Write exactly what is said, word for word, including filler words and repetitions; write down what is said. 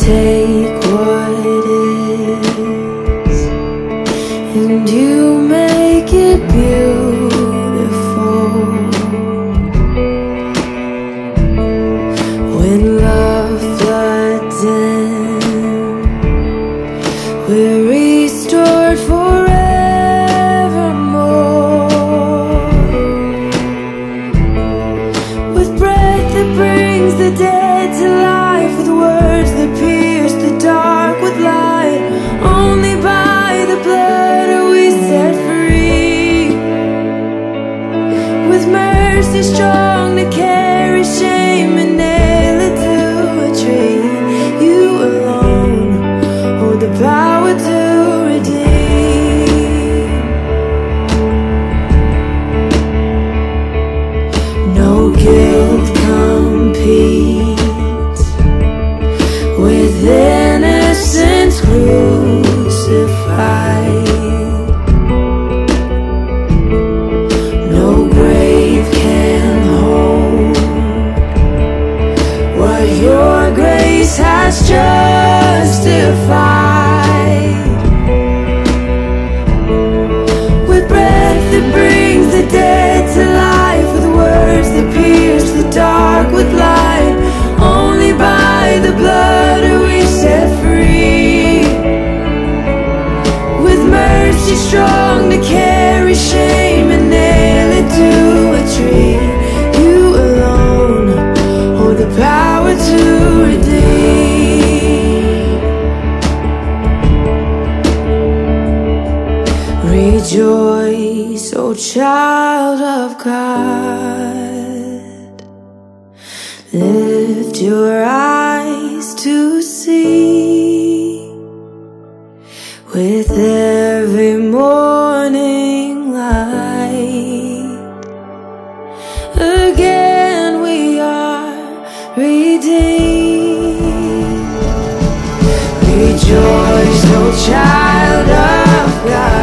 take what is and you make it beautiful. When love floods in, we're restored forevermore. With breath that brings the dead to life, with words that pierce the dark with light. Only by the blood are we set free. With mercy strong to carry shame and nail it to a tree. You alone hold the power to redeem. No guilt competes with innocence crucified. No grave can hold what your grace has justified. With breath that brings the dead to life, with words that pierce the dark with light. Only by the blood are we set free. With mercy strong to carry shame and nail it to a tree. You alone hold the power to redeem. Rejoice, O child of God. Lift your eyes to see. With every morning light, again we are redeemed. Rejoice, O child of God.